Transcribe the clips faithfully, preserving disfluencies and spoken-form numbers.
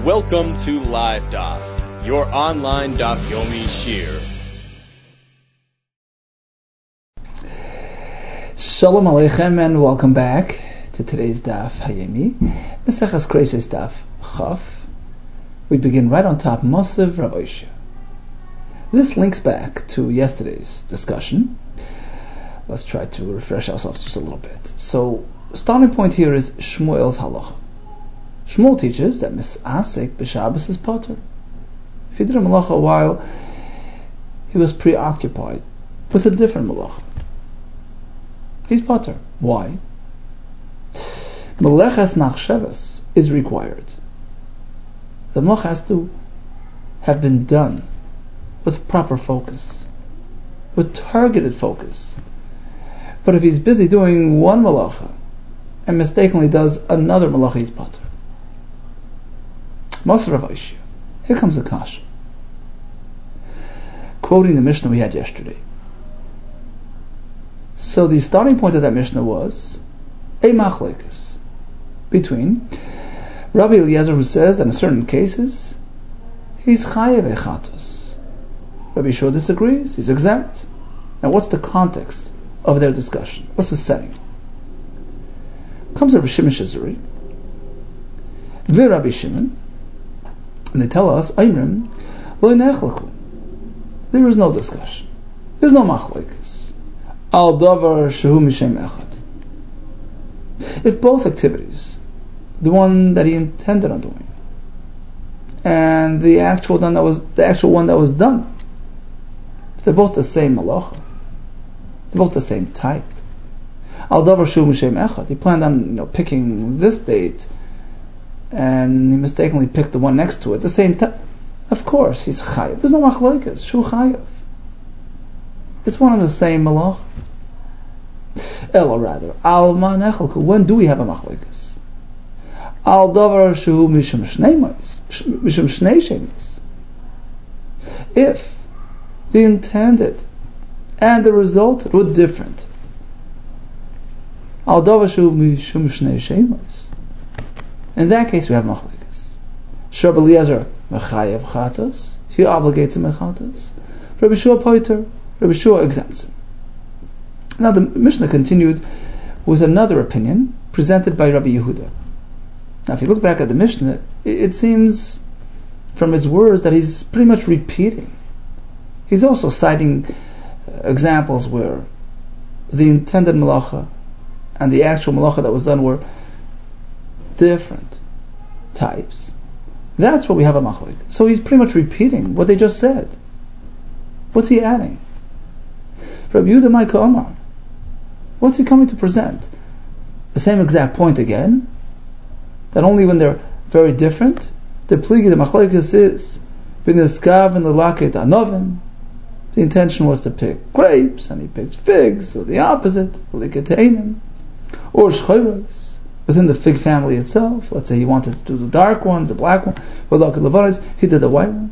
Welcome to Live Daf, your online Daf Yomi Shir. Shalom Aleichem and welcome back to today's Daf Hayemi, Meseches Kreisos Daf Chaf. We begin right on top, Mosav Rav Oishia. This links back to yesterday's discussion. Let's try to refresh ourselves just a little bit. So, starting point here is Shmuel's halacha. Shmuel teaches that Misasek b'Shabbos is potter. If he did a malacha while he was preoccupied with a different malacha, he's potter. Why? Meleches machshavas is required. The malacha has to have been done with proper focus, with targeted focus. But if he's busy doing one malacha and mistakenly does another malacha, he's potter. Mosav Rav Oishia. Here comes the kasha. Quoting the Mishnah we had yesterday. So the starting point of that Mishnah was a machlekes between Rabbi Eliezer, who says that in certain cases he's chayev echatos. Rabbi Yeshua disagrees, he's exempt. Now what's the context of their discussion? What's the setting? Comes Rabbi Shimon Shazuri, ve Rabbi Shimon, and they tell us, Aimrim, lo nechlaku. There is no discussion. There's no machlekes. Al davar shehu mishem echad. If both activities, the one that he intended on doing, and the actual done that was the actual one that was done, if they're both the same malacha, they're both the same type. Al davar shehu mishem echad. He planned on, you know, picking this date, and he mistakenly picked the one next to it, the same time. Of course, he's chayav. There's no machlokes. Shu chayav. It's one and the same malach. Ella rather, al ma nechelku. When do we have a machlokes? Al davar shu mishum shnei ma'is, mishum shnei shemis. If the intended and the result were different, al davar shu mishum shnei shemis. In that case, we have machlekes. Rabbi Eliezer mechayev chatos, he obligates him mechatos. Rabbi Shua poiter, Rabbi Shua exempts him. Now the Mishnah continued with another opinion presented by Rabbi Yehuda. Now, if you look back at the Mishnah, it seems from his words that he's pretty much repeating. He's also citing examples where the intended malacha and the actual malacha that was done were different types. That's what we have a machlek. So he's pretty much repeating what they just said. What's he adding? Rabbi Yehuda Maika Omar. What's he coming to present? The same exact point again? That only when they're very different, the pligi, the machlekes is b'niskav and l'laket anovim. The intention was to pick grapes, and he picked figs, or the opposite, l'liketeinim, or shchayros. Within the fig family itself, let's say he wanted to do the dark ones, the black ones, or the levaris, he did the white ones.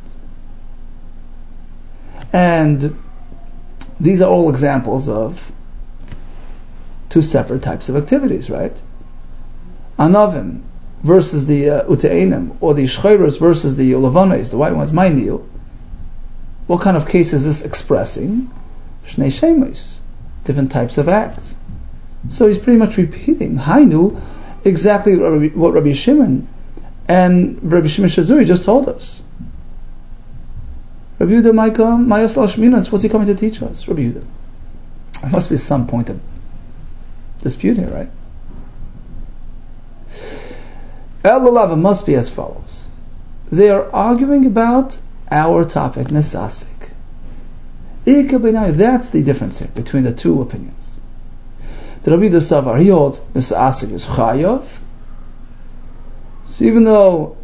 And these are all examples of two separate types of activities, right? Anavim versus the uh, uteinim, or the shchayros versus the levanis, the white ones, ma'iniu. What kind of case is this expressing? Shnei shemis, different types of acts. So he's pretty much repeating Hainu, exactly what Rabbi, what Rabbi Shimon and Rabbi Shimon Shazuri just told us. Rabbi Yehuda Maika Mayasal Shminatz, what's he coming to teach us? Rabbi Yehuda. There must be some point of dispute here, right? El Lava must be as follows. They are arguing about our topic, Misasik. That's the difference here between the two opinions. The Rabbi Yehuda Savar, he holds Misasik is chayav. So even though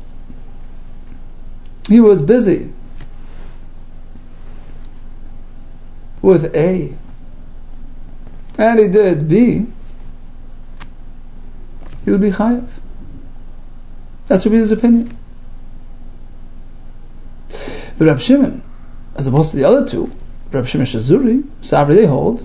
he was busy with A and he did B, he would be chayav. That's Rabbi Yehuda's opinion. But Rabbi Shimon, as opposed to the other two, Rabbi Shimon Shazuri, Savri, they hold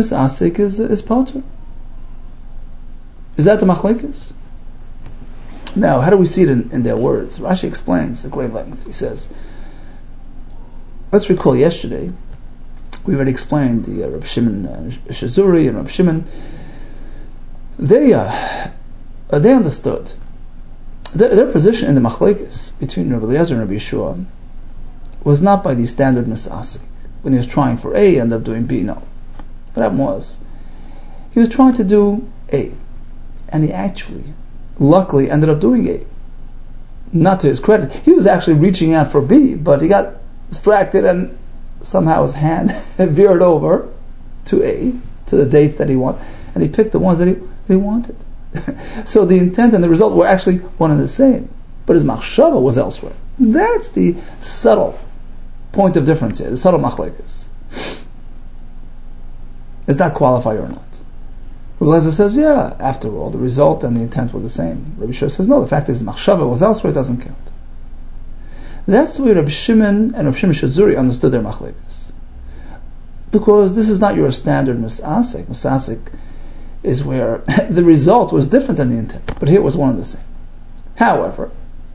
Misasik is is potter. Is that the machlekes? Now, how do we see it in, in their words? Rashi explains at great length. He says, let's recall yesterday, we already explained the uh, Reb Shimon uh, Shazuri and Reb Shimon. They, uh, uh, they understood their, their position in the machlekes between Rabbi Eliezer and Rabbi Yeshua was not by the standard misasik. When he was trying for A, he ended up doing B. No. What happened was, he was trying to do A, and he actually, luckily, ended up doing A. Not to his credit. He was actually reaching out for B, but he got distracted and somehow his hand veered over to A, to the dates that he wanted, and he picked the ones that he, that he wanted. So the intent and the result were actually one and the same, but his machshava was elsewhere. That's the subtle point of difference here, the subtle machlekes. Does that qualify or not? Rabbi Eliezer says, yeah, after all, the result and the intent were the same. Rabbi Yeshua says, no, the fact is machshava was elsewhere, it doesn't count. That's the way Rabbi Shimon and Rabbi Shimon Shazuri understood their machlekes. Because this is not your standard misasik. Misasik is where the result was different than the intent, but here it was one and the same. However,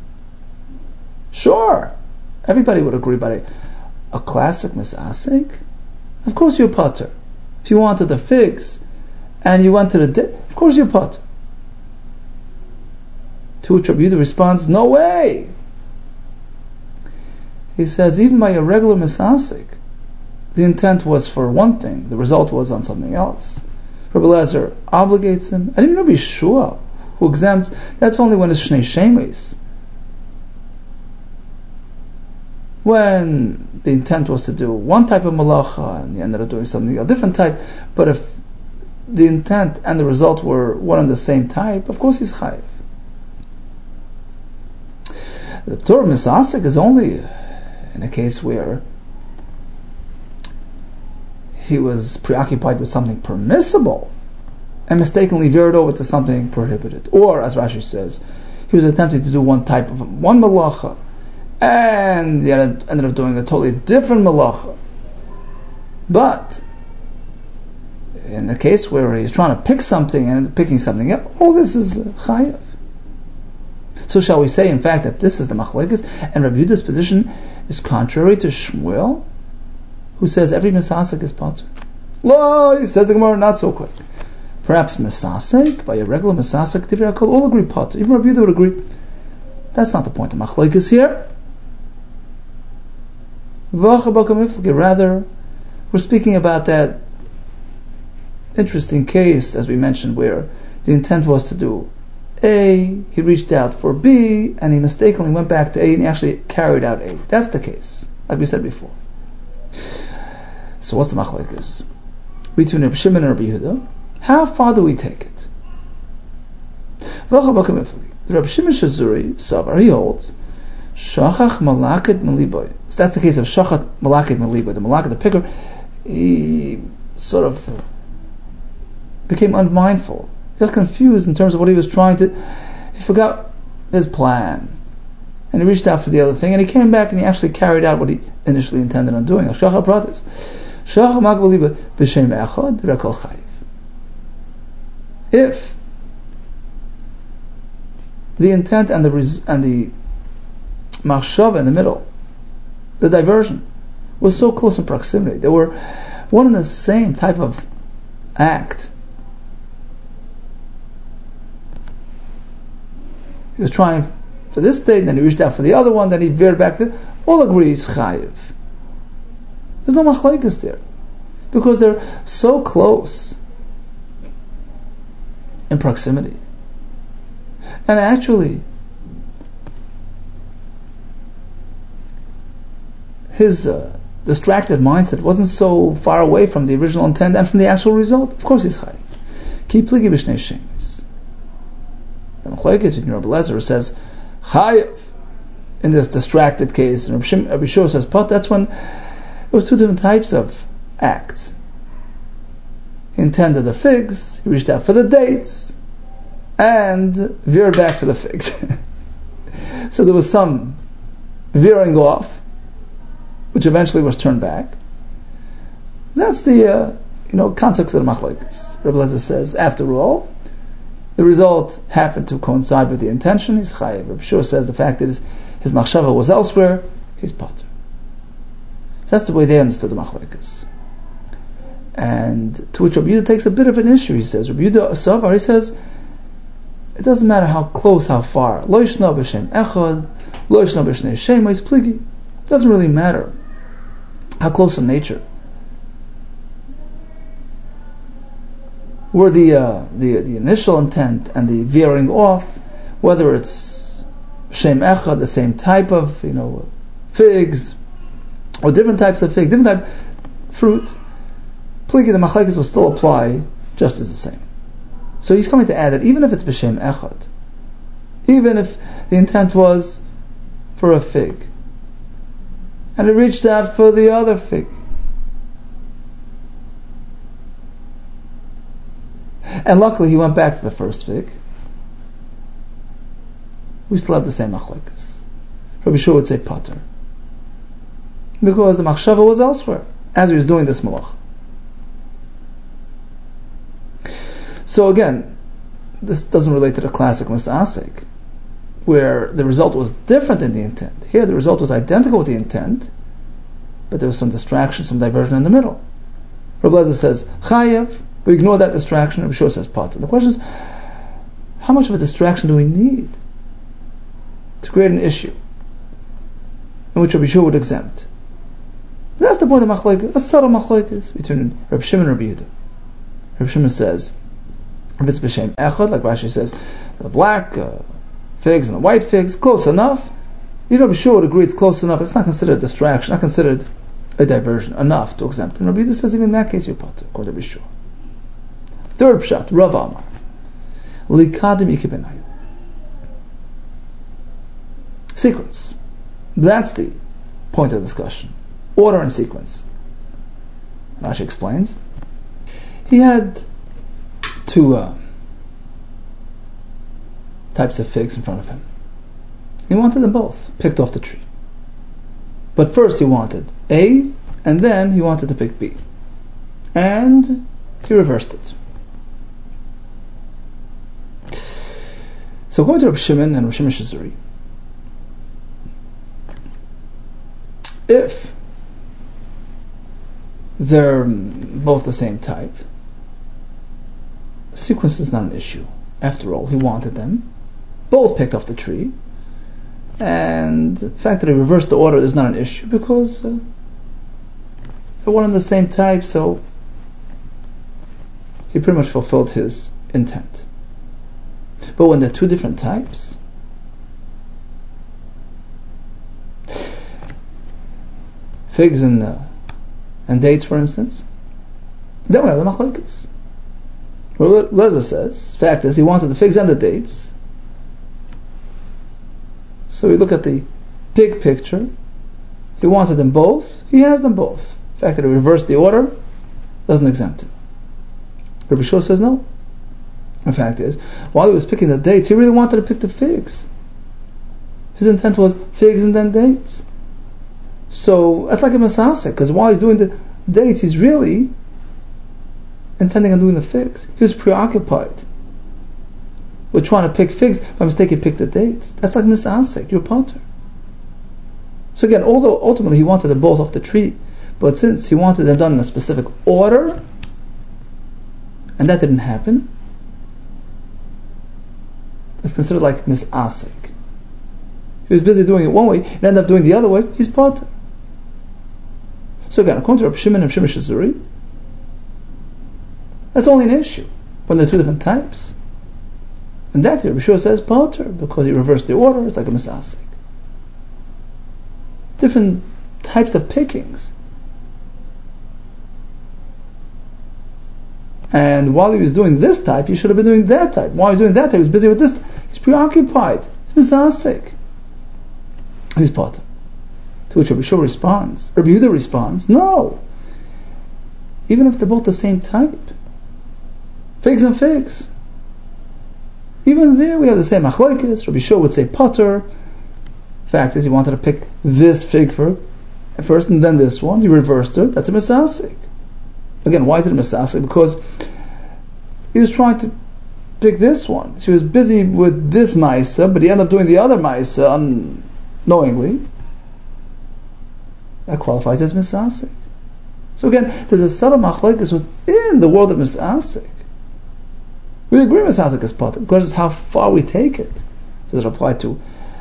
sure, everybody would agree about it. A classic misasik, of course you're potter. If you wanted the figs and you went to the date, of course you're potter. To which Rabbi Yehuda responds, no way. He says, even by a regular misasik, the intent was for one thing, the result was on something else. Rabbi Eliezer obligates him, and even Rabbi Yeshua, who exempts, that's only when it's Shnei Shemes. When the intent was to do one type of malacha, and he ended up doing something, a different type, but if the intent and the result were one and the same type, of course he's chayiv. The Torah misasik is only in a case where he was preoccupied with something permissible and mistakenly veered over to something prohibited. Or, as Rashi says, he was attempting to do one type of one malacha and he ended up doing a totally different malacha. But in the case where he's trying to pick something and picking something up, all this is chayav. So shall we say, in fact, that this is the machlekes, and Rabbi Yehuda's position is contrary to Shmuel, who says every misasek is potter? Lo, he says the Gemara, not so quick. Perhaps misasek, by a regular misasek, Divrei HaKol, all agree potter. Even Rabbi Yehuda would agree. That's not the point of machlekes here. Rather, we're speaking about that interesting case, as we mentioned, where the intent was to do A, he reached out for B, and he mistakenly went back to A, and he actually carried out A. That's the case, like we said before. So what's the machlekes between Rabbi Shimon and Rabbi Yehuda? How far do we take it? The Rabbi Shimon Shazuri Savar, he holds Shachach Malakit Meliboy. So that's the case of Shachach Malakit Meliboy. The Malakit, the picker, he sort of became unmindful. He got confused in terms of what he was trying to. He forgot his plan, and he reached out for the other thing, and he came back and he actually carried out what he initially intended on doing. Shachach brothers, Shachach Malakit Meliboy b'shem echad rekol chayiv. If the intent and the res- and the machshava in the middle, the diversion, was so close in proximity, they were one and the same type of act. He was trying for this date, then he reached out for the other one, then he veered back to. All agree he's chayiv. There's no machlokes there, because they're so close in proximity. And actually, his uh, distracted mindset wasn't so far away from the original intent and from the actual result. Of course he's chayiv. Ki pligi b'shnei shemes. The machlokes between Rabbi Eliezer says chayiv in this distracted case, and Rabbi Yeshua says pot. That's when it was two different types of acts. He intended the figs, he reached out for the dates, and veered back for the figs. So there was some veering off, which eventually was turned back. That's the uh, you know context of the machlokes. Rabbi Eliezer says, after all, the result happened to coincide with the intention, he's chayiv. Rabbi Shua says the fact that his, his machshava was elsewhere, he's pater. That's the way they understood the machlekes. And to which Rabbi Yehuda takes a bit of an issue, he says. Rabbi Yehuda Savar, he says, it doesn't matter how close, how far. Lo yishna b'shem echad, lo yishna b'shnei shemais pligi. It doesn't really matter how close in nature. Where the, uh, the the initial intent and the veering off, whether it's shem echad, the same type of, you know, figs, or different types of figs, different type of fruit, pligi, the machlekes will still apply just as the same. So he's coming to add that even if it's b'shem echad, even if the intent was for a fig, and it reached out for the other fig, and luckily he went back to the first fig, we still have the same machlekes. Rabbi Shua would say pater, because the machshava was elsewhere as he was doing this malach. So again, this doesn't relate to the classic misasik, where the result was different in the intent. Here the result was identical with the intent, but there was some distraction, some diversion in the middle. Rabbi Lezer says chayav, we ignore that distraction. Rabbi Shua says pater. The question is, how much of a distraction do we need to create an issue in which Rabbi Shua would exempt? That's the point of machlekes, a subtle machlekes between Rabbi Shimon and Rabbi Yehuda. Rabbi Shimon says, if it's b'shem echad, like Rashi says, the black uh, figs and the white figs, close enough. You know, Rabbi Shua would agree it's close enough. It's not considered a distraction, not considered a diversion, enough to exempt. And Rabbi Yehuda says, even in that case, you're pater, according to Rabbi Shua. Third pshat, Rav Amar, likadim ikibenayu. Sequence. That's the point of discussion. Order and sequence. Rashi explains. He had two uh, types of figs in front of him. He wanted them both picked off the tree. But first he wanted A, and then he wanted to pick B. And he reversed it. So going to Rabbi Shimon and Rabbi Shimon Shizuri, if they're both the same type, sequence is not an issue. After all, he wanted them both picked off the tree, and the fact that he reversed the order is not an issue because uh, they're one and the same type, so he pretty much fulfilled his intent. But when they're two different types, figs and uh, and dates, for instance, then we have the machlekes. Well, Lezer says, fact is, he wanted the figs and the dates. So we look at the big picture. He wanted them both. He has them both. The fact that he reversed the order doesn't exempt him. Rabbi Shua says no. The fact is, while he was picking the dates, he really wanted to pick the figs. His intent was figs and then dates. So that's like a masasek, because while he's doing the dates, he's really intending on doing the figs. He was preoccupied with trying to pick figs. By mistake, he picked the dates. That's like misasek. You're pater. So again, although ultimately he wanted them both off the tree, but since he wanted them done in a specific order, and that didn't happen, it's considered like misasek. He was busy doing it one way, and ended up doing the other way. He's pater. So again, according to Rabbi Shimon and Shimon Shizuri, that's only an issue when they're two different types. And that Rabbi Shua says pater because he reversed the order. It's like a misasek. Different types of pickings. And while he was doing this type, he should have been doing that type. While he was doing that type, he was busy with this. He's preoccupied. He's misasek. He's pater. To which Rabbi Shua responds. Rabbi Yehuda responds, no. Even if they're both the same type. Figs and figs. Even there we have the same machlokes. Rabbi Shua would say pater. Fact is, he wanted to pick this fig for first and then this one. He reversed it. That's a misasek. Again, why is it a misasek? Because he was trying to pick this one. So he was busy with this Maisa, but he ended up doing the other Maisa unknowingly. That qualifies as misasik. So again, there's a subtle machlokes within the world of misasik. We agree misasik is potter. The question is how far we take it. Does it apply to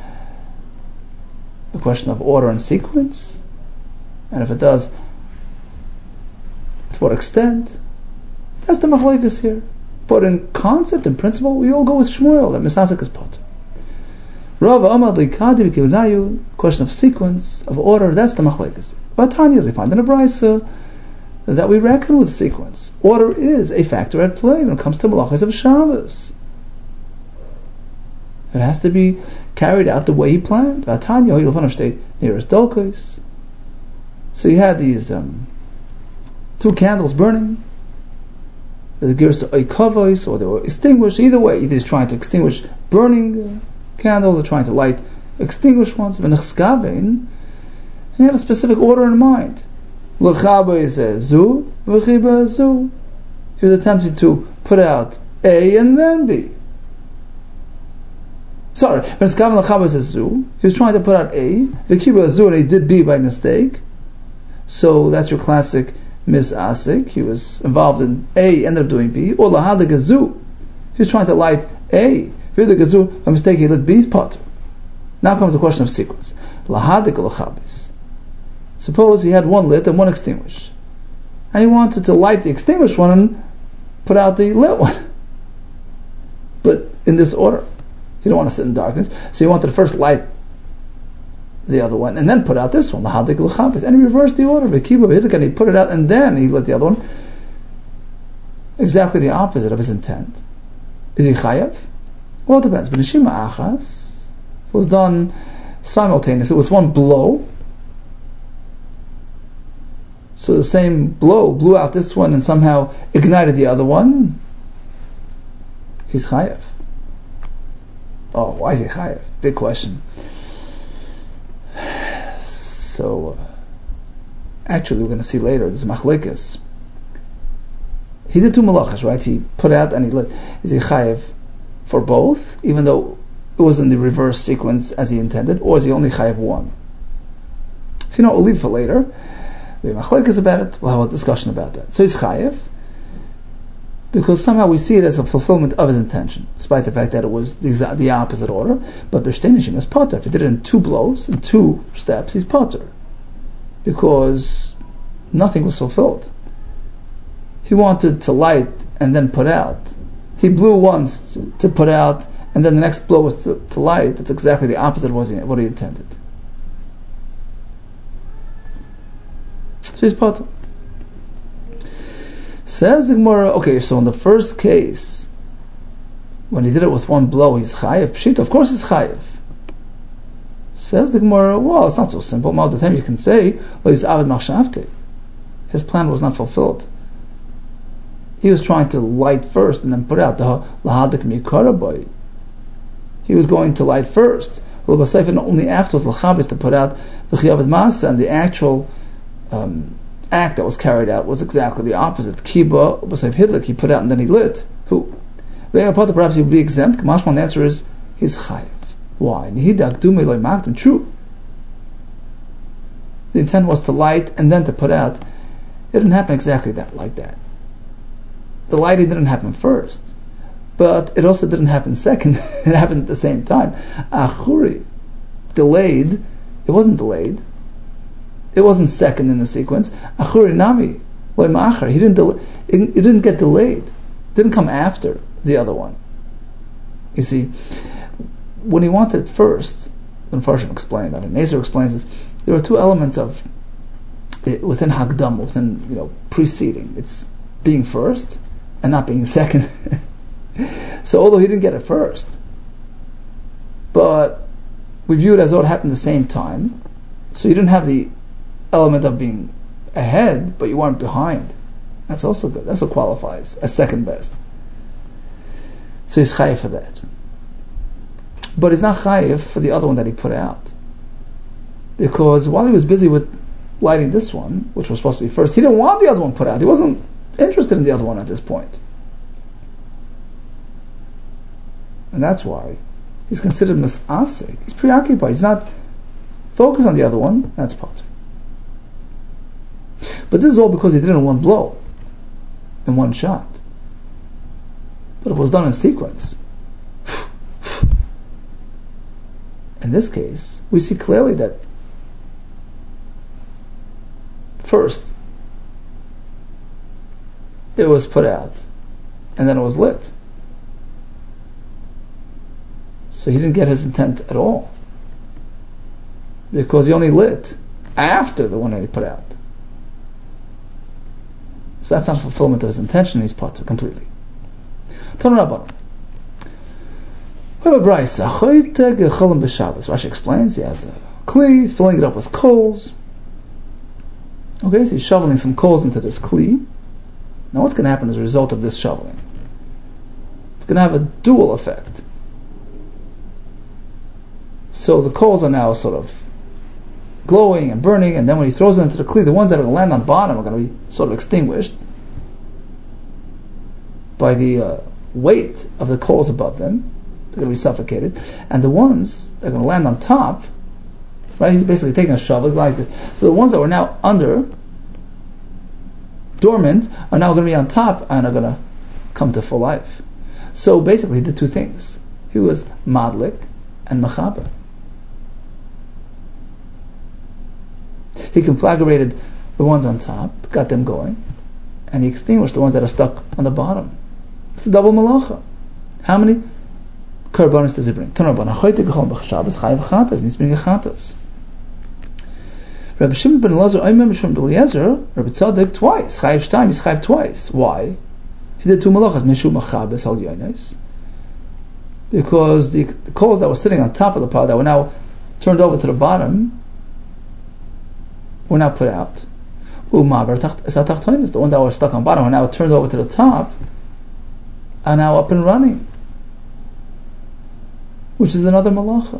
the question of order and sequence? And if it does, to what extent? That's the machlokes here. But in concept and principle, we all go with Shmuel that misasik is potter. Rav Amad Likadi B'Kivnayu, question of sequence, of order, that's the machlokes. But Tanya, we find in a brisa that we reckon with sequence. Order is a factor at play when it comes to malachas of Shabbos. It has to be carried out the way he planned. Tanya, nearest Dolkos. So you had these um, two candles burning. The Girsa Oikavos, or they were extinguished. Either way, either he's trying to extinguish burning uh, candles or trying to light extinguished ones. And he had a specific order in mind. He was attempting to put out A and then B. Sorry, he was trying to put out A, and he did B by mistake. So that's your classic misasik. He was involved in A, ended up doing B. Or lahadik gazu. He was trying to light A. Here the gazu, by mistake, he lit B's potter. Now comes the question of sequence. Lahadik lachabis. Suppose he had one lit and one extinguished, and he wanted to light the extinguished one and put out the lit one. But in this order, he didn't want to sit in darkness, so he wanted to first light the other one and then put out this one, lahadik l'chabis, and he reversed the order. And he put it out and then he lit the other one. Exactly the opposite of his intent. Is he chayav? Well, it depends. But neshima achas, if it was done simultaneously with one blow. So the same blow blew out this one and somehow ignited the other one. He's chayav. Oh, why is he chayav? Big question. So, uh, actually, we're going to see later. This is machlekes. He did two malachas, right? He put out and he lit. Is he chayav for both, even though it was in the reverse sequence as he intended, or is he only chayav one? So, you know, we'll leave for later. We have machlekes about it. We'll have a discussion about that. So he's chayav because somehow we see it as a fulfillment of his intention, despite the fact that it was the, exa- the opposite order. But b'shteinishim is potter. If he did it in two blows, in two steps, he's potter because nothing was fulfilled. He wanted to light and then put out. He blew once to, to put out, and then the next blow was to, to light. It's exactly the opposite of what he, what he intended. So he's potter. Says the Gemara, okay, so in the first case, when he did it with one blow, he's chayiv. Pshita, of course he's chayiv. Says the Gemara, well, it's not so simple. Most of the time you can say, lo he's avid machshavte. His plan was not fulfilled. He was trying to light first and then put out the lahadik mikaraboy. He was going to light first. And only afterwards l'chabis to put out the chiyav masa, and the actual um, act that was carried out was exactly the opposite. Kiba, b'sayv hidlik, he put out and then he lit. Who? Perhaps he would be exempt. Kamashman, the answer is, he's chayiv. Why? True. The intent was to light and then to put out. It didn't happen exactly that like that. The lighting didn't happen first, but it also didn't happen second. It happened at the same time. Achuri, delayed. It wasn't delayed. It wasn't second in the sequence. Achuri nami, loy He didn't. Del- it, it didn't get delayed. It didn't come after the other one. You see, when he wanted it first, when Farshim explained that, and Nezer explains this, there are two elements of it within Hagdam, within you know preceding. It's being first and not being second. So although he didn't get it first, but we view it as though it happened at the same time. So you didn't have the element of being ahead, but you weren't behind. That's also good. That's what qualifies as second best. So he's chayiv for that. But he's not chayiv for the other one that he put out. Because while he was busy with lighting this one, which was supposed to be first, he didn't want the other one put out. He wasn't interested in the other one at this point. And that's why he's considered misasik. He's preoccupied. He's not focused on the other one. That's potter. But this is all because he did it in one blow, in one shot. But it was done in sequence. In this case, we see clearly that first it was put out, and then it was lit. So he didn't get his intent at all, because he only lit after the one that he put out. So that's not fulfillment of his intention. He's potter completely. Tanu Rabbanan. We have a brayso. Rashi explains he has a kli. He's filling it up with coals. Okay, so he's shoveling some coals into this kli. Now, what's going to happen as a result of this shoveling? It's going to have a dual effect. So the coals are now sort of glowing and burning, and then when he throws it into the kli, the ones that are going to land on bottom are going to be sort of extinguished by the uh, weight of the coals above them. They're going to be suffocated, and the ones that are going to land on top, right? He's basically taking a shovel like this. So the ones that were now under, dormant, are now going to be on top and are going to come to full life. So basically, he did two things. He was madlik and mechaber. He conflagrated the ones on top, got them going, and he extinguished the ones that are stuck on the bottom. It's a double malacha. How many karbanos does he bring? Tanu Rabbanan, choyte gechol b'Shabbos chayav chatas. He needs to bring a chatas. Rabbi Shimon ben Elazar, I remember Shimon ben Eliezer, Rabbi Tzadok twice. Chayav shtaim, he's chayav twice. Why? He did two malachas. Meshu machabes al yonos. Because the, the coals that were sitting on top of the pot that were now turned over to the bottom were now put out. The ones that were stuck on bottom are now turned over to the top, are now up and running, which is another malacha.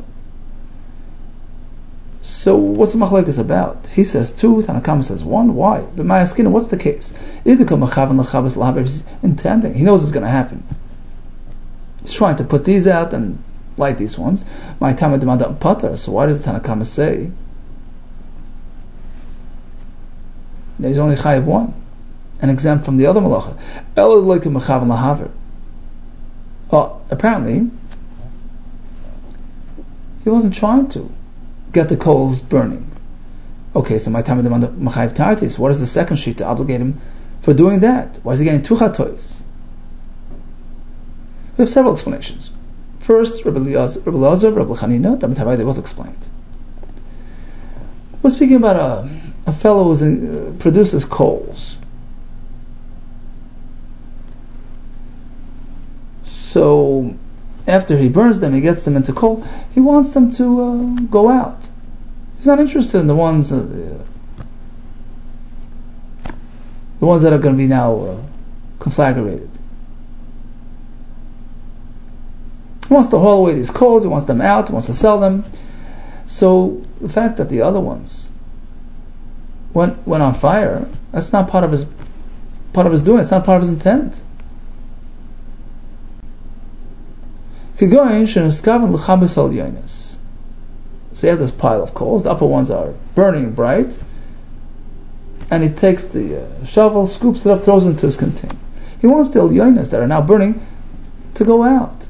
So what's the machlekes about? He says two, Tanna Kamma says one. Why? But my asking, what's the case? If he's intending, he knows it's going to happen. He's trying to put these out and light these ones. My Tama Demanda Pater. So why does Tanna Kamma say that he's only chayav one and exempt from the other malacha? Elo loikim mechavan lahaver. Oh, apparently he wasn't trying to get the coals burning. Okay, so my time of the Machayev Tartis. What is the second sheet to obligate him for doing that? Why is he getting two chatois? We have several explanations. First, Rabbi Elazar, Rabbi Chanina, they both explained. We're speaking about a, a fellow who uh, produces coals. So after he burns them, he gets them into coal, he wants them to uh, go out. He's not interested in the ones uh, the ones that are going to be now uh, conflagrated. He wants to haul away these coals, he wants them out, he wants to sell them. So the fact that the other ones went went on fire, that's not part of his part of his doing, it's not part of his intent. So you have this pile of coals, the upper ones are burning bright, and he takes the uh, shovel, scoops it up, throws it into his container. He wants the elyonos that are now burning to go out.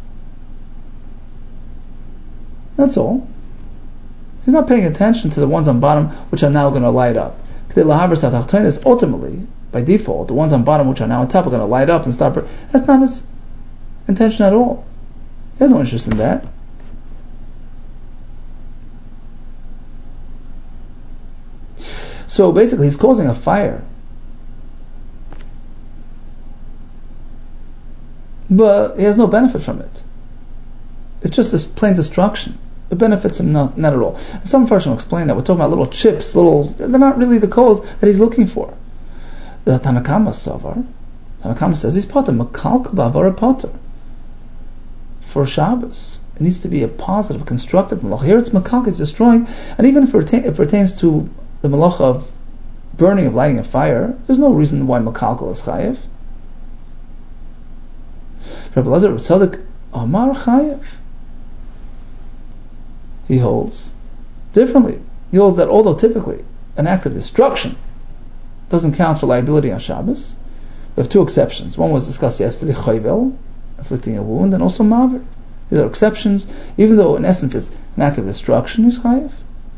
That's all. He's not paying attention to the ones on bottom which are now going to light up. Ultimately, by default, the ones on bottom which are now on top are going to light up and start burning. That's not his intention at all. He has no interest in that. So basically, he's causing a fire. But he has no benefit from it. It's just this plain destruction. It benefits him not, not at all. And some person will explain that. We're talking about little chips, little, they're not really the coals that he's looking for. The Tanna Kamma Savar, Tanna Kamma says, he's potter, Makalka Bavara potter. For Shabbos, it needs to be a positive, constructive malacha. Here it's makalka, it's destroying, and even if it, pertain, it pertains to the malacha of burning, of lighting a fire, there's no reason why makalka is chayev. Rabbi Elazar Tzadok Amar Chayev. He holds differently. He holds that although typically an act of destruction doesn't count for liability on Shabbos, we have two exceptions. One was discussed yesterday, Chayvel, inflicting a wound, and also Maver. These are exceptions, even though in essence it's an act of destruction, he's Chayev.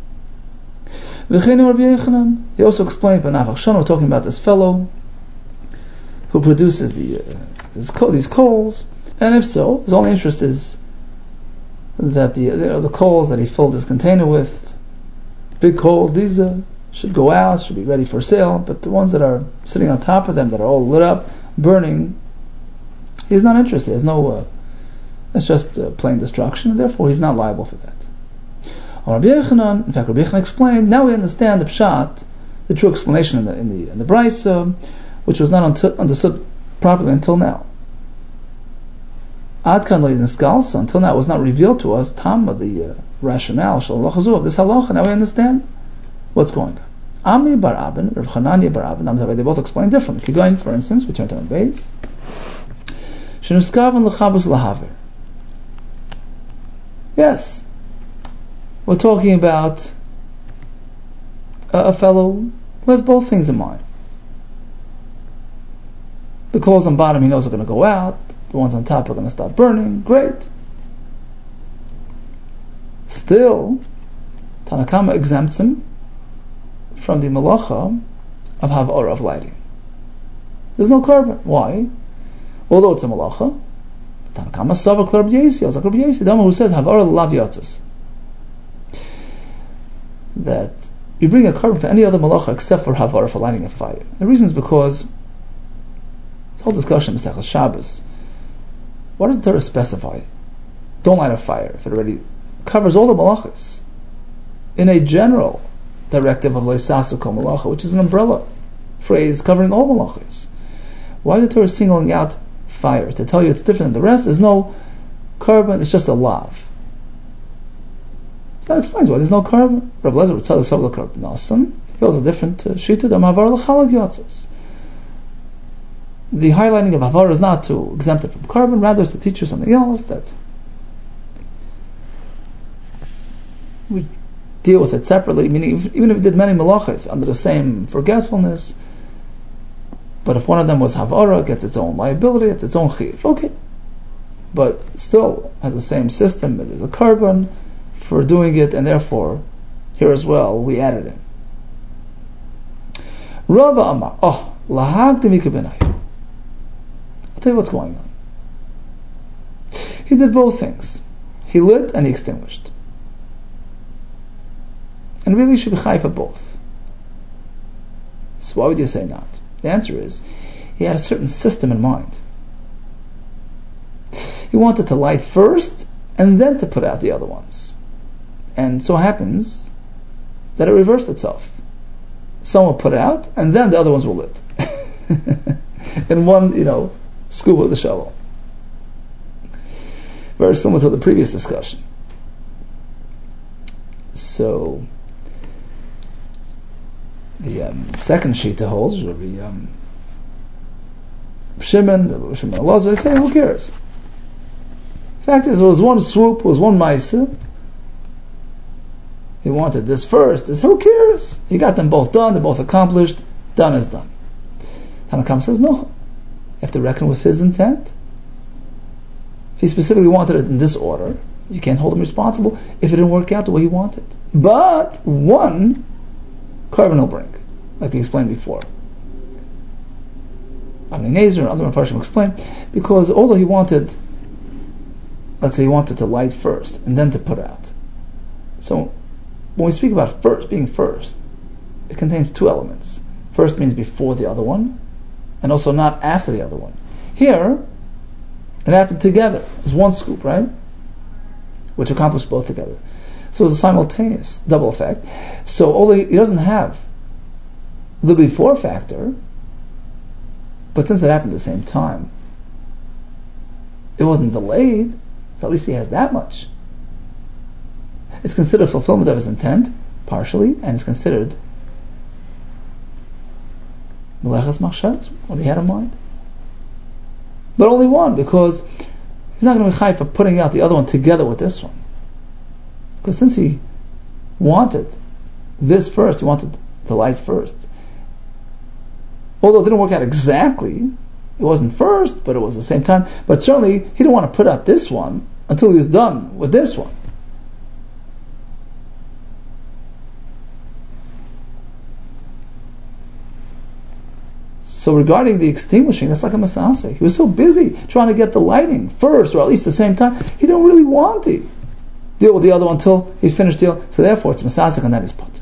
He also explained, but we're talking about this fellow who produces the, uh, his co- these coals, and if so, his only interest is that the, you know, the coals that he filled his container with, big coals, these uh, should go out, should be ready for sale, but the ones that are sitting on top of them, that are all lit up, burning, he's not interested. He has no, uh, it's just uh, plain destruction, and therefore he's not liable for that. Rabbi Yochanan, in fact, Rabbi Yochanan explained, now we understand the pshat, the true explanation in the in the, in the Brisa, which was not until, understood properly until now. Ad kan lo nisgalsa, until now it was not revealed to us, tam of the uh, rationale, shal halacha of this halacha, now we understand what's going on. Ami bar Abin, Rav Chananya bar Abin, they both explain differently. Kigoyin, for instance, we turn to the base. Shenuskavan lechabus lahaver. Yes, we're talking about a, a fellow who has both things in mind. The coals on bottom he knows are going to go out, the ones on top are going to start burning. Great. Still, Tanakama exempts him from the malacha of havara, of lighting. There's no carbon. Why? Although it's a malacha, Tanakama Savak Rabbi Yesi, like Rabbi Yesi, the one who says havara l'lav yatzis, that you bring a carbon for any other malacha except for havara, for lighting a fire. The reason is because this whole discussion in Masechus Shabbos, what does the Torah specify? Don't light a fire if it already covers all the malachas in a general directive of Leisasu Kol Malacha, which is an umbrella phrase covering all malachas. Why is the Torah singling out fire? To tell you it's different than the rest. There's no carbon, it's just a lav. So that explains why there's no carbon. Rav Lezer would tell us about the carbon. Nasan, he has a different shita, the mavar l'chalak yatzis. The highlighting of havara is not to exempt it from carbon, rather it's to teach you something else, that we deal with it separately, meaning if, even if we did many malachas under the same forgetfulness, but if one of them was havara, it gets its own liability, it's its own chiyuv, okay. But still has the same system, there's a carbon for doing it, and therefore, here as well, we added it. Rava Amar, oh, lahag demika benayim. I'll tell you what's going on. He did both things. He lit and he extinguished. And really should be chayv for both. So why would you say not? The answer is, he had a certain system in mind. He wanted to light first and then to put out the other ones. And so happens that it reversed itself. Some will put out and then the other ones will lit. In one, you know, scuba with the shovel. Very similar to the previous discussion. So, the um, second shita holds, Rabbi um, Shimon, Rabbi Shimon Elazar, they say, who cares? The fact is, it was one swoop, it was one ma'aseh. He wanted this first. This, who cares? He got them both done, they're both accomplished, done is done. Tanakam says, no. You have to reckon with his intent. If he specifically wanted it in this order, you can't hold him responsible if it didn't work out the way he wanted. But one carbon will bring, like we explained before. Avnei Nezer and other Mepharshim explain, because although he wanted, let's say he wanted to light first and then to put out. So when we speak about first, being first, it contains two elements. First means before the other one, and also not after the other one. Here, it happened together. It was one scoop, right? Which accomplished both together. So it's a simultaneous double effect. So although he doesn't have the before factor, but since it happened at the same time, it wasn't delayed, so at least he has that much. It's considered fulfillment of his intent, partially, and it's considered Melechas Machshavos, what he had in mind. But only one, because he's not going to be chayiv for putting out the other one together with this one. Because since he wanted this first, he wanted the light first. Although it didn't work out exactly, it wasn't first, but it was the same time. But certainly, he didn't want to put out this one until he was done with this one. So regarding the extinguishing, that's like a masaseh. He was so busy trying to get the lighting first, or at least the same time, he didn't really want to deal with the other one until he finished deal. So therefore, it's masaseh and that is potter.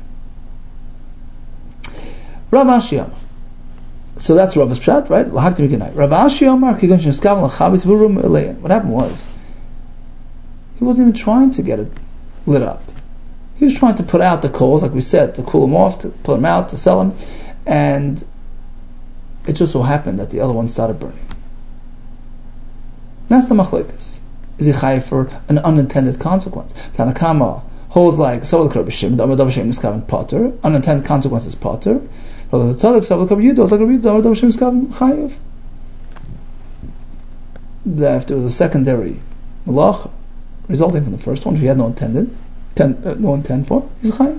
Rav Ashi Amar. So that's Rav's pshat, right? Rav Ashi Amar. What happened was, he wasn't even trying to get it lit up. He was trying to put out the coals, like we said, to cool them off, to put them out, to sell them, and it just so happened that the other one started burning. That's the machlekes. Is he chayiv for an unintended consequence? Tanakama holds like so the b'shim, the Davar Shem Niskaven Potter. Unintended consequence is Potter. But the tzaddik so the Yudo is like a Davar Shem Niskaven chayiv. That if there was a secondary malacha resulting from the first one, if he had no intended, ten, uh, no intent for, he's chayiv.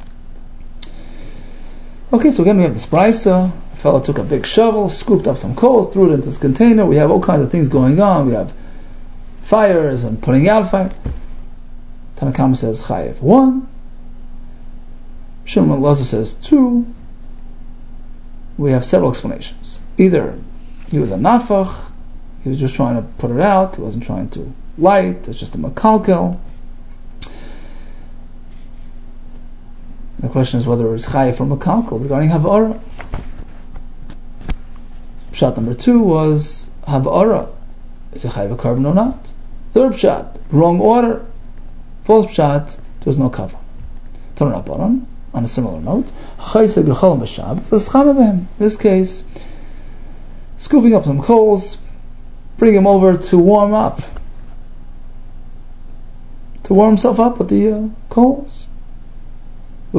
Okay, so again we have this brisa. A fellow took a big shovel, scooped up some coals, threw it into this container. We have all kinds of things going on. We have fires and putting out fire. Tanakama says chayiv one. Shimon Lazar says two. We have several explanations. Either he was a nafach, he was just trying to put it out, he wasn't trying to light, it's just a makalkel. The question is whether it's chayiv from makalkel regarding havara. Pshat number two was havara. Is it chayiv a carbon or not? Third pshat, wrong order. Fourth pshat, there was no cover. Tanur Rabbanan, on a similar note, in this case, scooping up some coals, bring him over to warm up, to warm himself up with the uh, coals. He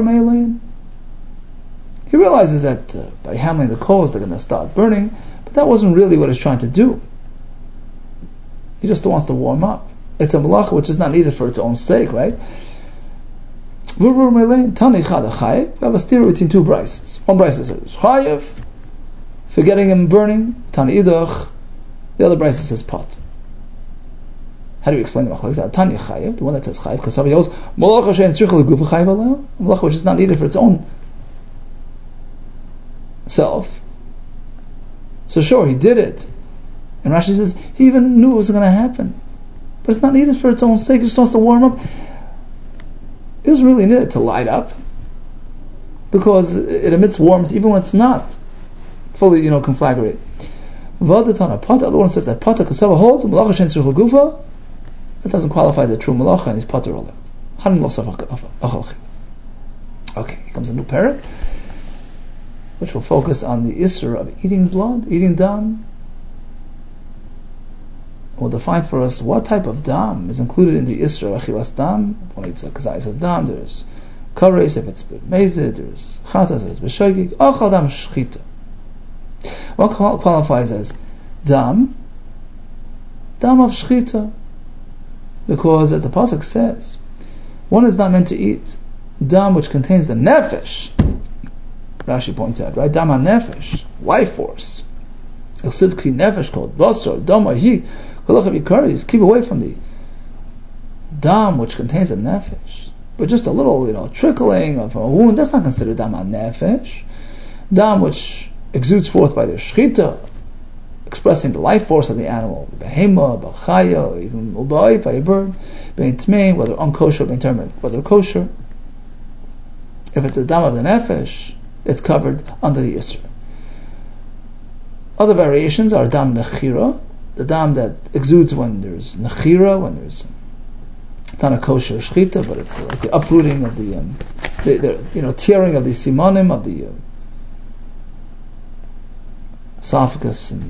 realizes that uh, by handling the coals, they're going to start burning, but that wasn't really what he's trying to do. He just wants to warm up. It's a malacha which is not needed for its own sake, right? We have a steer between two brises. One brise says chayev for getting him burning. Tani idach. The other brise says pot. How do you explain the machlokes? Tani chayev, the one that says chayev, because somebody else malacha shein tzricha legufa chayev aleh. Malacha which is not needed for its own self. So sure, he did it, and Rashi says he even knew it was going to happen. But it's not needed for its own sake. It just wants to warm up. It doesn't really need it to light up, because it emits warmth even when it's not fully, you know, conflagrated. The other one says that pata kasava holds malacha shein tzricha legufa. That doesn't qualify as a true malacha, and he's pater oleh. Okay, here comes a new parak, which will focus on the issur of eating blood, eating dam. Will define for us what type of dam is included in the issur of achilas dam. When it's a kazayis of dam, there's kares if it's mezid, there's chatas if it's b'shogig. Achal dam shchita. What qualifies as dam? Dam of shchita, because as the pasuk says, one is not meant to eat dam which contains the nefesh. Rashi points out, right? Dam ha-nefesh, life force. El-sivki nefesh called basar, dama hi. Keep away from the dam which contains a nefesh. But just a little, you know, trickling from a wound, that's not considered dam ha-nefesh. Dam which exudes forth by the shchita, expressing the life force of the animal, behema, b'chaya, even uba'if, by a bird, bein tmei, whether unkosher, bein termed, whether kosher. If it's a dam of the nefesh, it's covered under the issur. Other variations are dam nechira, the dam that exudes when there's nechira, when there's it's not a kosher shchita, but it's like the uprooting of the, um, the, the you know, tearing of the simonim of the uh, esophagus and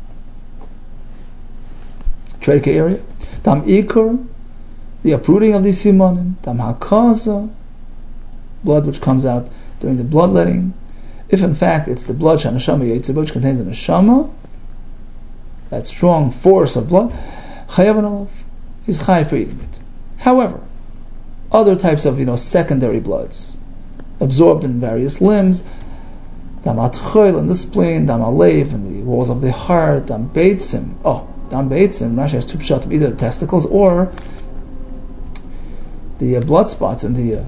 trachea area. Dam ikar, the uprooting of the simonim. Dam hakaza, blood which comes out during the bloodletting. If in fact it's the blood shanashama yitzibah, which contains a neshama, that strong force of blood, chayav and olav. He's chayav for eating it. However, other types of, you know, secondary bloods, absorbed in various limbs, dam atchoil in the spleen, dam alev in the walls of the heart, dam beitzim. Oh, dam beitzim. Rashi has two pshatim, either the testicles or the uh, blood spots in the uh,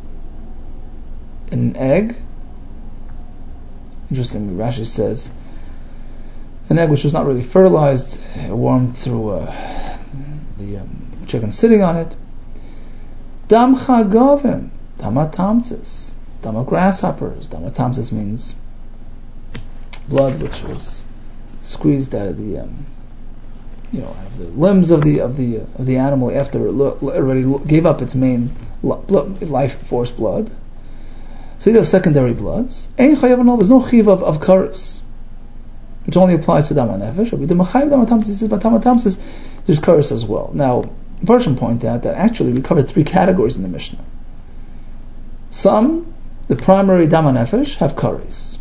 in an egg. Interesting. Rashi says an egg which was not really fertilized, warmed through uh, the um, chicken sitting on it. Dam chagavim, dam atamtzis, dam grasshoppers. Dam atamtzis means blood which was squeezed out of the, um, you know, out of the limbs of the of the uh, of the animal after it lo- already lo- gave up its main lo- blood, life force blood. So these are secondary bloods. Ein chayav and olav. There's no chiv of of kares, which only applies to dam nefesh. But the machayev dam atamtzis says, but dam atamtzis there's kares as well. Now, Farshim point out that actually we covered three categories in the Mishnah. Some, the primary dam nefesh, have kares.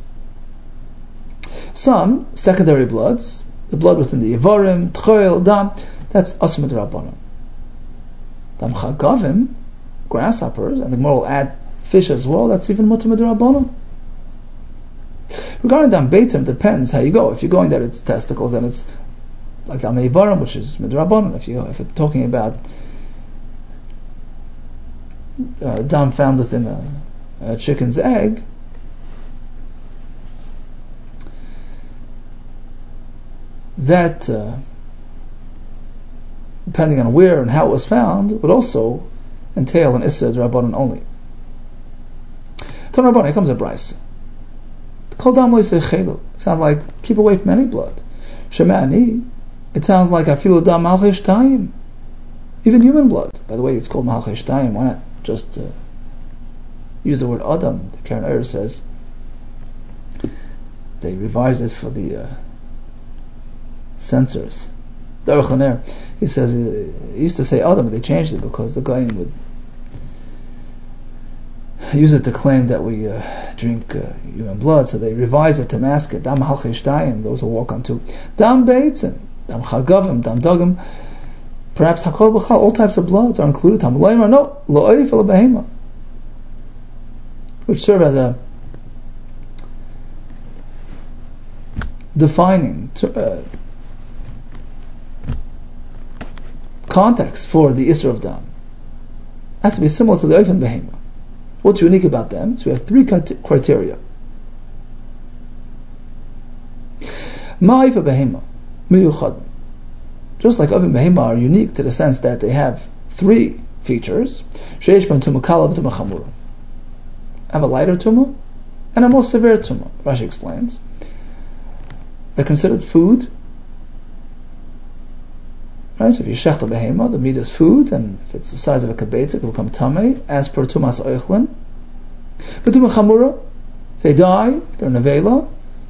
Some secondary bloods, the blood within the Yevarim, Tchoil, Dam, that's Asma D'Rabbanan. Dam Chagavim, grasshoppers, and the Gemara will add fish as well, that's even Mutar D'Rabbanan. Regarding Dam Beitzim, depends how you go. If you're going that it's testicles, then it's like Dam Yevarim, which is Midrabbanan. If you if you're talking about uh, Dam found within a, a chicken's egg, that, uh, depending on where and how it was found, would also entail an Issa D'Rabbanan only. Ton Rabbanan, here comes a Brisa. Kol dam lo yisei chelu. It sounds like, keep away from any blood. Shema'ani, it sounds like afilu dam malchei shtayim. Even human blood. By the way, it's called malchei shtayim. Why not just uh, use the word adam? The Karen Eir says they revised it for the uh, censors. The Aruch LaNer, he says, uh, he used to say Adam, but they changed it because the guy would use it to claim that we uh, drink uh, human blood, so they revised it to mask it. Dam halchei shtayim, those who walk on two. Dam beitzim, dam chagavim, dam dagim. Perhaps hakol b'chal, all types of bloods are included. Tam lo'imar, no, lo'oif el behema, which serve as a defining uh, context for the Isra of Dam. It has to be similar to the Oif and Behema. What's unique about them? So we have three criteria. Ma'if and Behema, miyuchad. Just like Oif and Behema are unique to the sense that they have three features. Sheish ben tumah kala v'tumah chamura. Have a lighter tumah and a more severe tumah. Rashi explains. They're considered food. Right, so if you shech the behema, the meat is food, and if it's the size of a kabetz, it will become tamei, as per tumas oichlin. But tumah chamura, they die, if they're nevela,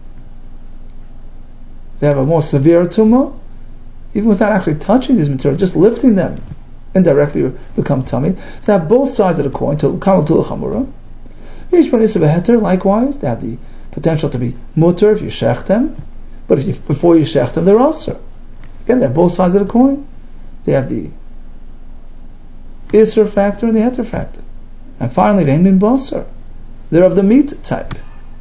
they have a more severe tumah, even without actually touching these materials, just lifting them, indirectly become tamei. So they have both sides of the coin, to kamal tul chamura. Likewise, they have the potential to be mutter if you shech them, but if you, before you shech them, they're also. Again, they have both sides of the coin. They have the Isser factor and the Heter factor. And finally, they min basar. They're of the meat type.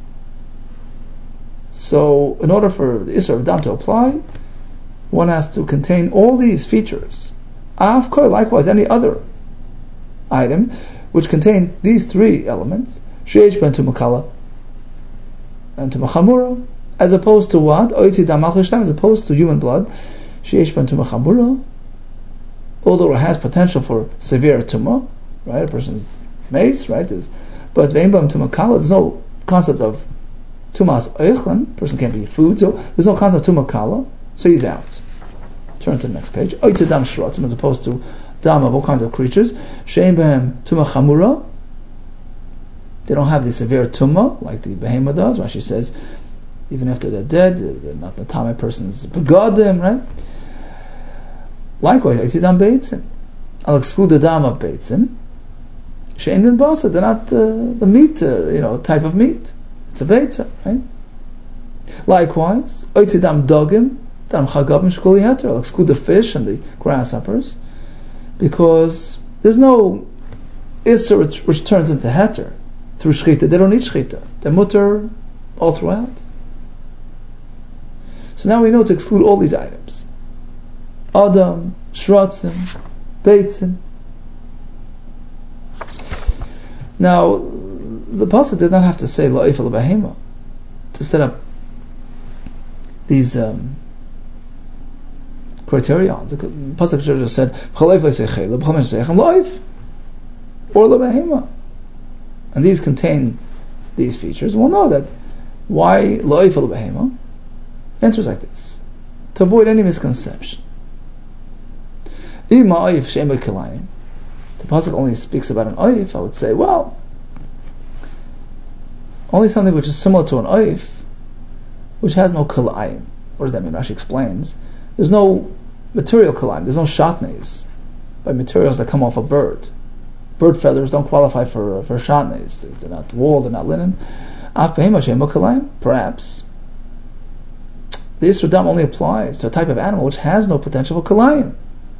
So, in order for the Isser of Dam to apply, one has to contain all these features. Of course, likewise, any other item which contain these three elements, Sheish ben Tumakala and Tumachamura, as opposed to what? Oitzi Dam Malchei Shtayim, as opposed to human blood. Sheish ben tumah chamura, although it has potential for severe tumah, right? A person's mace, right? Is, but ve'im b'am tumah kala, there's no concept of tumas oichlin. Person can't be food, so there's no concept of tumah kala, so he's out. Turn to the next page. Oitzi dam shrotzim, as opposed to dam of all kinds of creatures. She'im b'am tumah chamura, they don't have the severe tumah like the behema does. Rashi says, even after they're dead, they're not the tamei person's begadim, right? Likewise, I see dam beitzim. I'll exclude the dam of beitzim. She'en ben basa, they're not uh, the meat, uh, you know, type of meat. It's a beitzim, right? Likewise, I see dam dogim. Dam chagavim shkuli heter. I'll exclude the fish and the grasshoppers because there's no isser which, which turns into heter through shchita. They don't need shchita. They're mutter all throughout. So now we know to exclude all these items. Adam, shratzim, beitzim. Now, the pasuk did not have to say la'if al behema to set up these um, criterions. The pasuk should have just said chalev le'seichel, b'chamesh seichem la'if or la'behema, and these contain these features. We'll know that why la'if al behema. Answers like this to avoid any misconception. Ima oif she'em b'kilayim. The pasuk only speaks about an oif. I would say, well, only something which is similar to an oif, which has no kilayim. What does that mean? Rashi explains. There's no material kilayim. There's no shatnez by materials that come off a bird. Bird feathers don't qualify for for shatnez. They're not wool. They're not linen. Af behema she'em b'kilayim. Perhaps the Isser Dam only applies to a type of animal which has no potential for kilayim,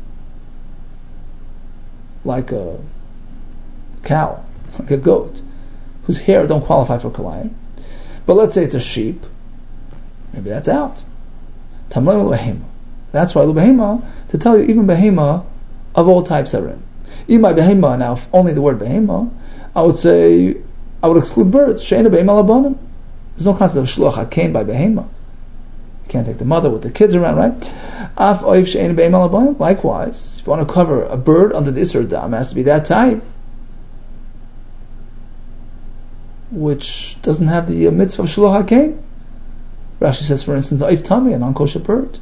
like a cow, like a goat, whose hair don't qualify for kilayim. But let's say it's a sheep, maybe that's out. Tamleim l'behema. That's why l'behema, to tell you even behema of all types are in. Even by behema, now if only the word behema, I would say, I would exclude birds. She'ena behema labanim. There's no concept of shluach hakein by behema. Can't take the mother with the kids around, right? Af oif she'ein be'em alabayim. Likewise, if you want to cover a bird under the Isser Dam, it has to be that type, which doesn't have the uh, mitzvah of shluach hakein. Rashi says, for instance, oif tami, an unkosher bird.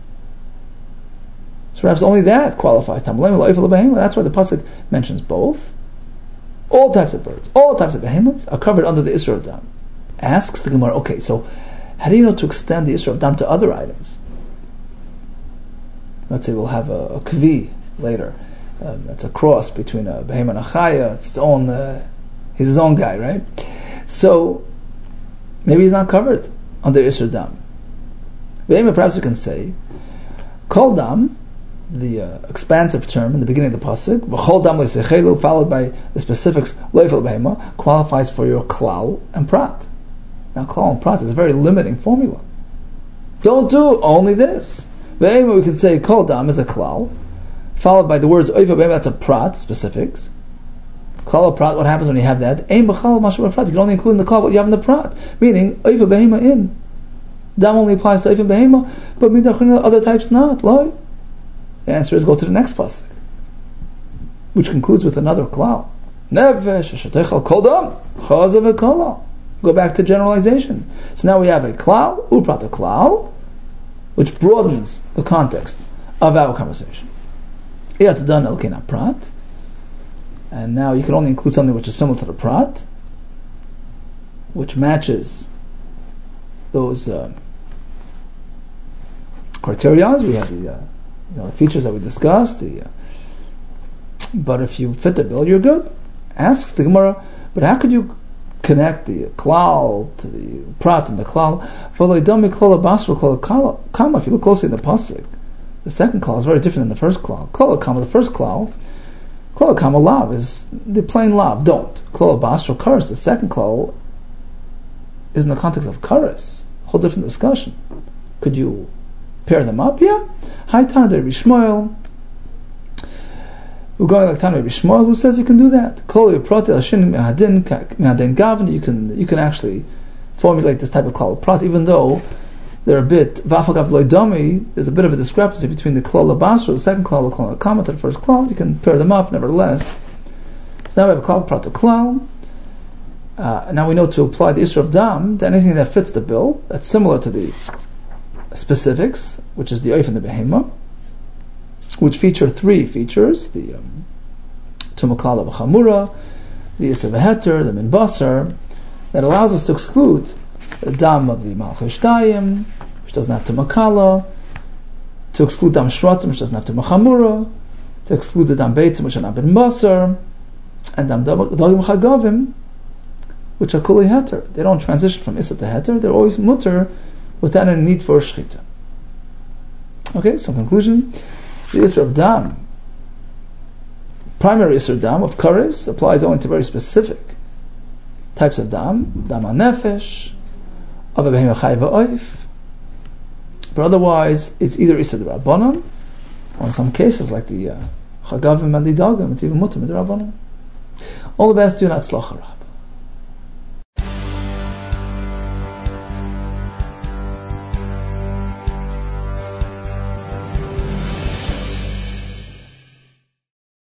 So perhaps only that qualifies. That's why the pasuk mentions both. All types of birds, all types of behemoths are covered under the Isser Dam. Asks the Gemara, okay, so how do you know to extend the Isser of Dam to other items? Let's say we'll have a, a kvi later. Um, it's a cross between a behema and a chaya. It's its own, uh, he's his own guy, right? So, maybe he's not covered under Isser Dam. Behema, perhaps you can say, Kol Dam, the uh, expansive term in the beginning of the pasuk, V'chol Dam le'seichelu, followed by the specifics, Lo'ifel behema, qualifies for your klal and prat. Now, klal and prat is a very limiting formula. Don't do only this. But we can say kol dam is a klal, followed by the words oiva behema, that's a prat, specifics. Klal or prat, what happens when you have that? Ein b'chal mashma prat. You can only include in the klal what you have in the prat. Meaning, oiva behema in. Dam only applies to oiva behema, but midachin other types not. Loi. The answer is go to the next pasuk, which concludes with another klal. Nefesh shetechal kol dam chazav v'kola. Go back to generalization. So now we have a klal, uprat a klal, which broadens the context of our conversation. Iyat el kena prat, and now you can only include something which is similar to the prat, which matches those uh, criteria. We have the, uh, you know, the features that we discussed. The, uh, but if you fit the bill, you're good. Asks the Gemara, but how could you connect the klal to the prat and the klal? If you look closely in the pasuk, the second klal is very different than the first klal. Klal kama, the first klal, klal kama lav is the plain lav. Don't klal basra karas. The second klal is in the context of karas. Whole different discussion. Could you pair them up? Yeah. Hi Tana de Rishmoel. We're going like Tana Bishmar, who says you can do that. You can you can actually formulate this type of klal prat, even though they're a bit vafagav loidami. There's a bit of a discrepancy between the klal basra, the second klal, the klal kama, the first klal. You can pair them up, nevertheless. So now we have a klal prat to klal. Uh, now we know to apply the Isser of Dam to anything that fits the bill, that's similar to the specifics, which is the oif and the behema, which feature three features: the um, tumakala v'chamura, the Isser v'heter, the min basar, that allows us to exclude the dam of the malchus dayim, which doesn't have tumakala, to exclude dam shratzim, which doesn't have tumachamura, to exclude the dam beitzim, which are not min basar, and dam dagim chagavim, which are kuli heter. They don't transition from Isser to heter; they're always mutter without any need for shchita. Okay, so in conclusion, the Isra of Dam, primary Isra Dam of Kares, applies only to very specific types of Dam, Dam HaNefesh, of a Behemah Chai V'Oif, but otherwise it's either Isra D'Rabbanan, or in some cases like the uh, Chagavim and the Dagim, it's even Mutter D'Rabbanan. All the best to you, and Atzlacha.